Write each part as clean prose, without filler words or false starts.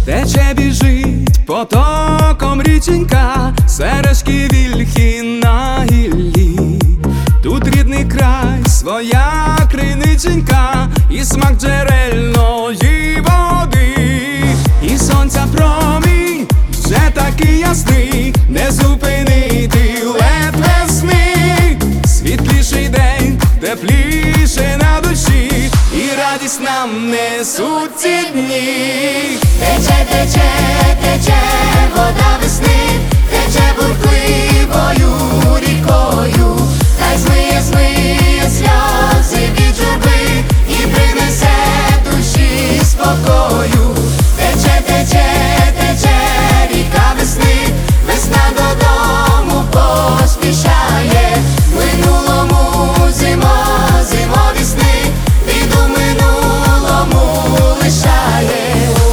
Тече, біжить потоком річенька, сережки вільхи на гіллі. Тут рідний край, своя криниченька, і смак джерельної води. І сонця промінь вже такий ясний, не зупинити лед весни. Світліший день, тепліше на душі, і радість нам несуть ці дні. Тече, тече, тече вода весни, тече бурхливою рікою, хай змиє, змиє сльози від журби і принесе душі спокою. Тече, тече, тече ріка весни, весна додому поспішає. Минулому зимові сни, біду минулому лишає.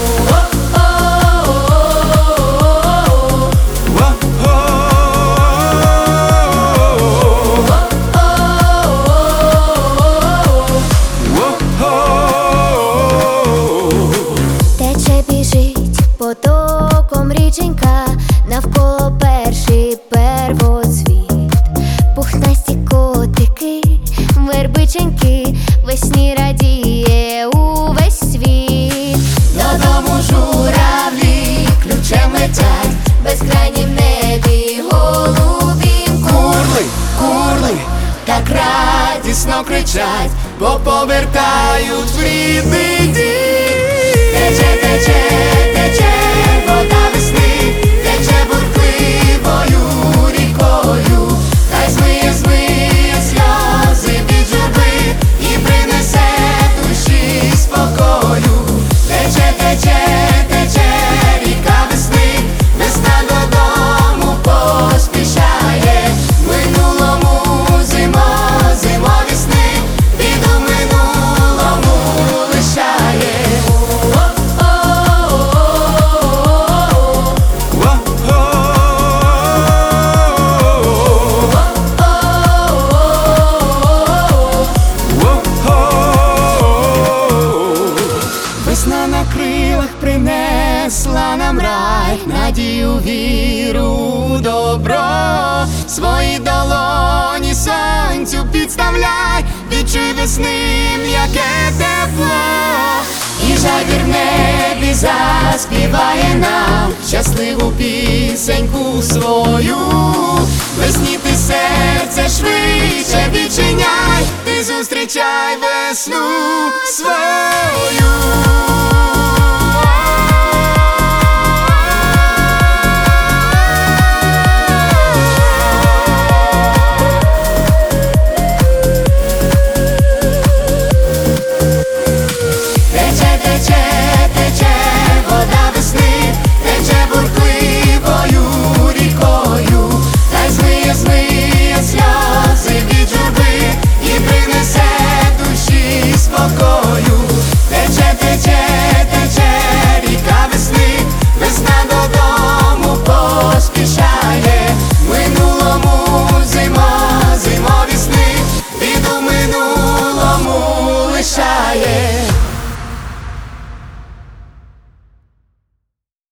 Тече, біжить потоком річенька, навколо перший первоцвіт. Пухнасті котики, вербиченьки, весні радіє увесь світ. Додому журавлі ключем летять, безкрайні в небі голубі. Курли, курли, Так радісно кричать, бо повертають в рідний дім. Тече, тече, тече вода весни, тече бурхливою рікою, хай змиє, змиє сльози від журби і принесе душі спокою. Тече, тече, тече ріка весни, весна додому поспішає. Минулому зимові сни, біду минулому лишає. весна на крилах принесла нам рай, надію, віру, добро. Свої долоні сонцю підставляй, відчуй весни м'яке тепло. І жайвір в небі заспіває нам щасливу пісеньку свою. Весні ти серце швидше відчиняй, ти зустрічай весну свою. Тече, тече,